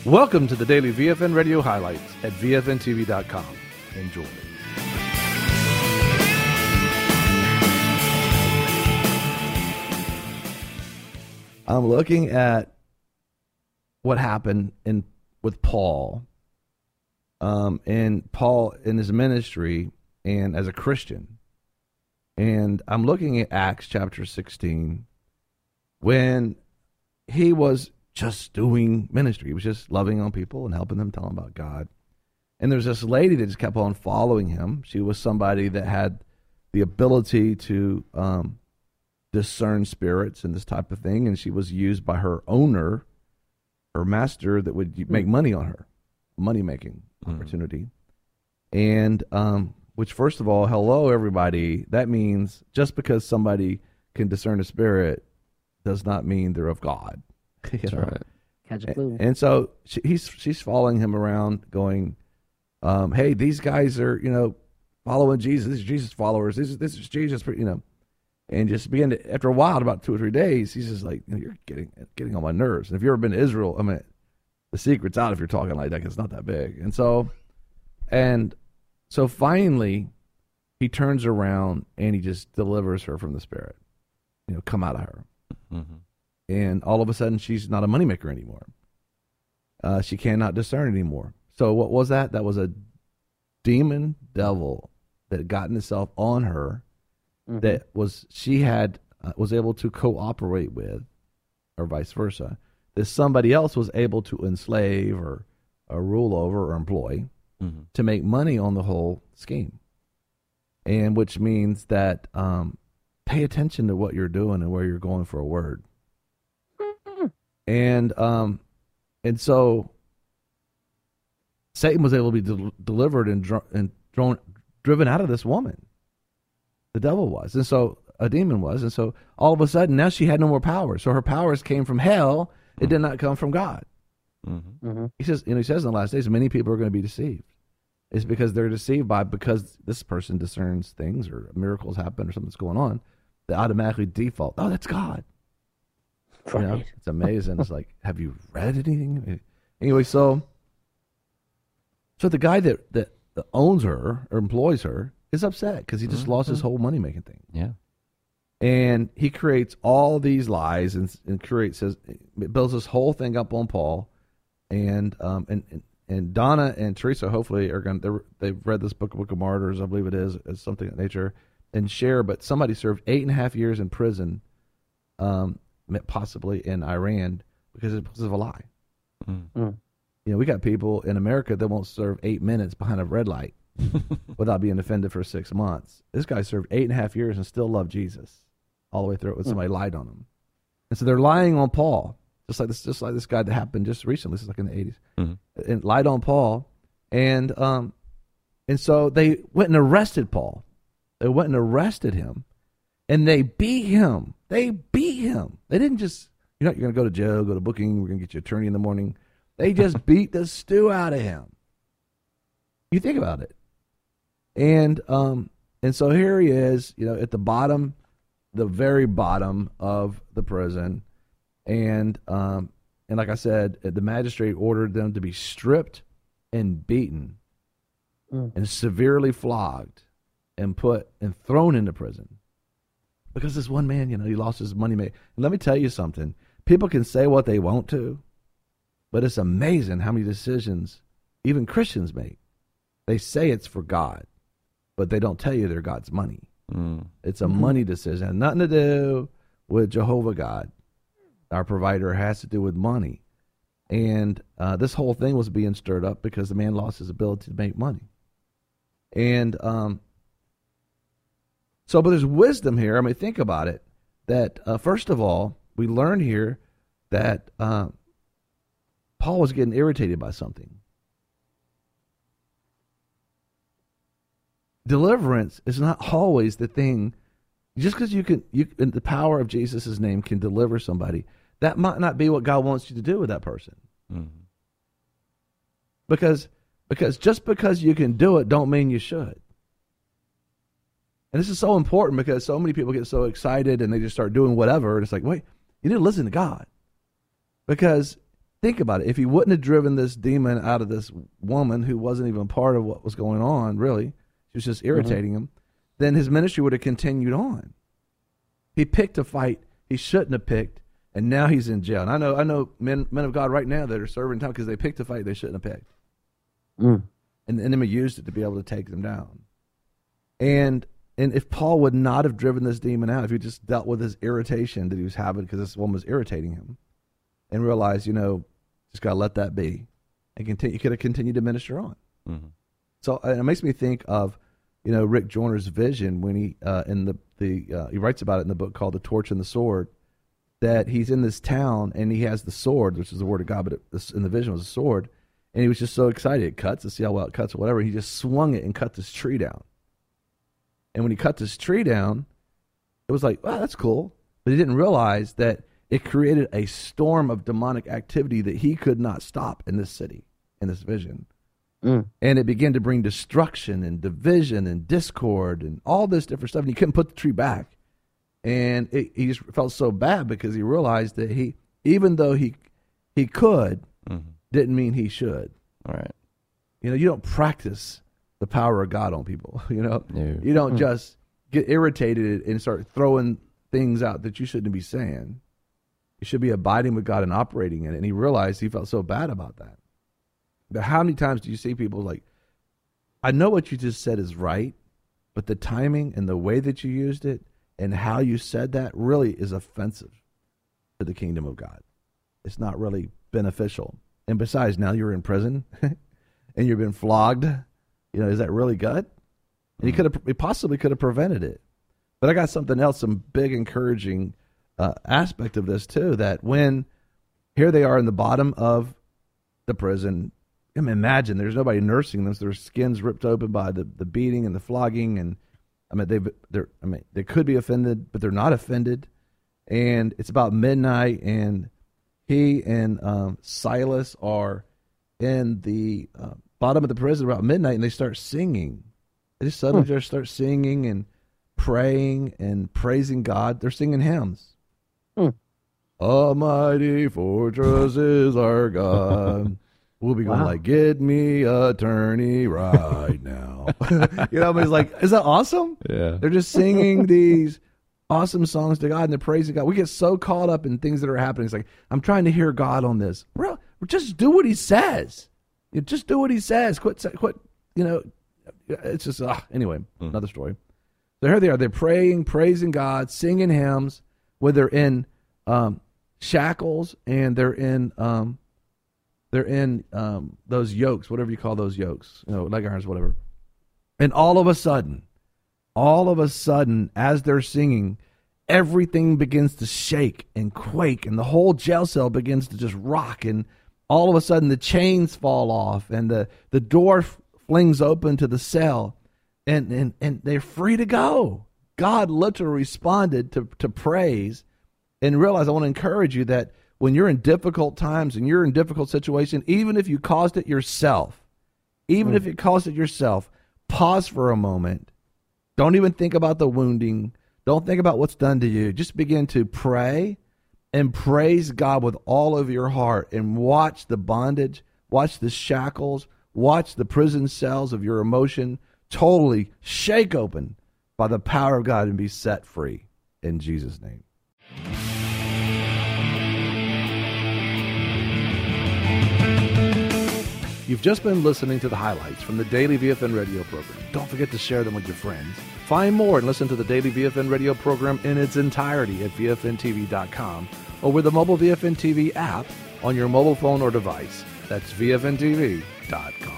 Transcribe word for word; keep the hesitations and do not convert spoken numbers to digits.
Welcome to the Daily V F N Radio Highlights at V F N T V dot com. Enjoy. I'm looking at what happened in with Paul, um, and Paul in his ministry and as a Christian. And I'm looking at Acts chapter sixteen, when he was just doing ministry. He was just loving on people and helping them, tell them about God. And there's this lady that just kept on following him. She was somebody that had the ability to um, discern spirits and this type of thing, and she was used by her owner, her master, that would make money on her, money-making mm. opportunity. And um, which, first of all, hello, everybody. That means just because somebody can discern a spirit does not mean they're of God. That's know? right. Catch a clue. And, and so she, he's she's following him around, going, um, "Hey, these guys are, you know, following Jesus. These are Jesus followers. This is this is Jesus, you know." And just begin to, after a while, about two or three days, he's just like, you know, "You're getting getting on my nerves." And if you've ever been to Israel, I mean, the secret's out if you're talking like that, 'cause it's not that big. And so, and so finally, he turns around and he just delivers her from the spirit. You know, come out of her. Mm-hmm. And all of a sudden, she's not a moneymaker anymore. Uh, she cannot discern anymore. So what was that? That was a demon devil that had gotten itself on her, mm-hmm. that was she had uh, was able to cooperate with, or vice versa. That somebody else was able to enslave or, or rule over or employ mm-hmm. to make money on the whole scheme. And which means that um, pay attention to what you're doing and where you're going for a word. And um, and so Satan was able to be del- delivered and, dr- and thrown, driven out of this woman. The devil was, and so a demon was, and so all of a sudden now she had no more power. So her powers came from hell; it mm-hmm. did not come from God. Mm-hmm. Mm-hmm. He says, and he says in the last days, many people are going to be deceived. It's because they're deceived by because this person discerns things or miracles happen or something's going on. They automatically default, oh, that's God. Right. You know, it's amazing. It's like, have you read anything? Anyway, so so the guy that, that owns her or employs her is upset because he just mm-hmm. lost his whole money-making thing. Yeah. And he creates all these lies and, and creates, says, it builds this whole thing up on Paul. And um and, and, and Donna and Teresa hopefully are going to, they've read this book, Book of Martyrs, I believe it is, it's something of that nature, and share, but somebody served eight and a half years in prison, um, possibly in Iran, because it was a lie. Mm. Mm. You know, we got people in America that won't serve eight minutes behind a red light without being offended for six months. This guy served eight and a half years and still loved Jesus all the way through it when mm. somebody lied on him. And so they're lying on Paul, just like this, just like this guy that happened just recently. This is like in the eighties, mm-hmm. and lied on Paul, and um, and so they went and arrested Paul. They went and arrested him. And they beat him. They beat him. They didn't just, you know, you're going to go to jail, go to booking, we're going to get your attorney in the morning. They just beat the stew out of him. You think about it. And um, and so here he is, you know, at the bottom, the very bottom of the prison. And um, and like I said, the magistrate ordered them to be stripped and beaten mm. and severely flogged and put and thrown into prison. Because this one man, you know, he lost his money. Made. And let me tell you something. People can say what they want to, but it's amazing how many decisions even Christians make. They say it's for God, but they don't tell you they're God's money. Mm. It's a mm-hmm. money decision. It has nothing to do with Jehovah God. Our provider has to do with money. And uh, this whole thing was being stirred up because the man lost his ability to make money. And um So, but there's wisdom here. I mean, think about it. That uh, first of all, we learn here that uh, Paul was getting irritated by something. Deliverance is not always the thing. Just because you can, you in the power of Jesus' name can deliver somebody, that might not be what God wants you to do with that person. Mm-hmm. Because, because just because you can do it, don't mean you should. And this is so important because so many people get so excited and they just start doing whatever. And it's like, wait, you need to listen to God. Because think about it. If he wouldn't have driven this demon out of this woman who wasn't even part of what was going on, really, she was just irritating mm-hmm. him, then his ministry would have continued on. He picked a fight he shouldn't have picked, and now he's in jail. And I know I know men men of God right now that are serving time because they picked a fight they shouldn't have picked. Mm. And the enemy used it to be able to take them down. And and if Paul would not have driven this demon out, if he just dealt with his irritation that he was having because this woman was irritating him, and realized, you know, just got to let that be, and continue, he could have continued to minister on. Mm-hmm. So uh, it makes me think of, you know, Rick Joyner's vision when he uh, in the the uh, he writes about it in the book called The Torch and the Sword, that he's in this town and he has the sword, which is the word of God, but it, in the vision was a sword, and he was just so excited. It cuts, to see how well it cuts or whatever. He just swung it and cut this tree down. And when he cut this tree down, it was like, wow, that's cool. But he didn't realize that it created a storm of demonic activity that he could not stop in this city, in this vision. Mm. And it began to bring destruction and division and discord and all this different stuff. And he couldn't put the tree back. And it, he just felt so bad because he realized that he, even though he he could, mm-hmm. didn't mean he should. All right. You know, you don't practice the power of God on people. You know, no. You don't mm. just get irritated and start throwing things out that you shouldn't be saying. You should be abiding with God and operating in it. And he realized he felt so bad about that. But how many times do you see people like, I know what you just said is right, but the timing and the way that you used it and how you said that really is offensive to the kingdom of God. It's not really beneficial. And besides, now you're in prison and you've been flogged. You know, is that really good? And he could have, he possibly could have prevented it. But I got something else, some big encouraging uh, aspect of this too, that when here they are in the bottom of the prison, I mean, imagine there's nobody nursing them, so their skin's ripped open by the, the beating and the flogging, and I mean they they're I mean they could be offended, but they're not offended. And it's about midnight, and he and um, Silas are in the uh, bottom of the prison about midnight, and they start singing. They just suddenly hmm. just start singing and praying and praising God. They're singing hymns. Hmm. Almighty fortress is our God. We'll be going wow. like, get me a attorney right now. You know, I mean, it's like, is that awesome? Yeah. They're just singing these awesome songs to God and they're praising God. We get so caught up in things that are happening. It's like, I'm trying to hear God on this. Bro, just do what he says. You just do what he says. Quit, quit, you know, it's just, uh, anyway, mm. another story. So here they are. They're praying, praising God, singing hymns, where they're in um, shackles and they're in... Um, They're in um, those yokes, whatever you call those yokes, you know, leg irons, whatever. And all of a sudden, all of a sudden, as they're singing, everything begins to shake and quake, and the whole jail cell begins to just rock. And all of a sudden, the chains fall off, and the, the door f- flings open to the cell, and, and, and they're free to go. God literally responded to, to praise, and realize, I want to encourage you that when you're in difficult times and you're in difficult situation, even if you caused it yourself, even mm. if you caused it yourself, pause for a moment. Don't even think about the wounding. Don't think about what's done to you. Just begin to pray and praise God with all of your heart and watch the bondage, watch the shackles, watch the prison cells of your emotion totally shake open by the power of God and be set free in Jesus' name. You've just been listening to the highlights from the Daily V F N radio program. Don't forget to share them with your friends. Find more and listen to the Daily V F N radio program in its entirety at V F N T V dot com or with the mobile V F N T V app on your mobile phone or device. That's V F N T V dot com.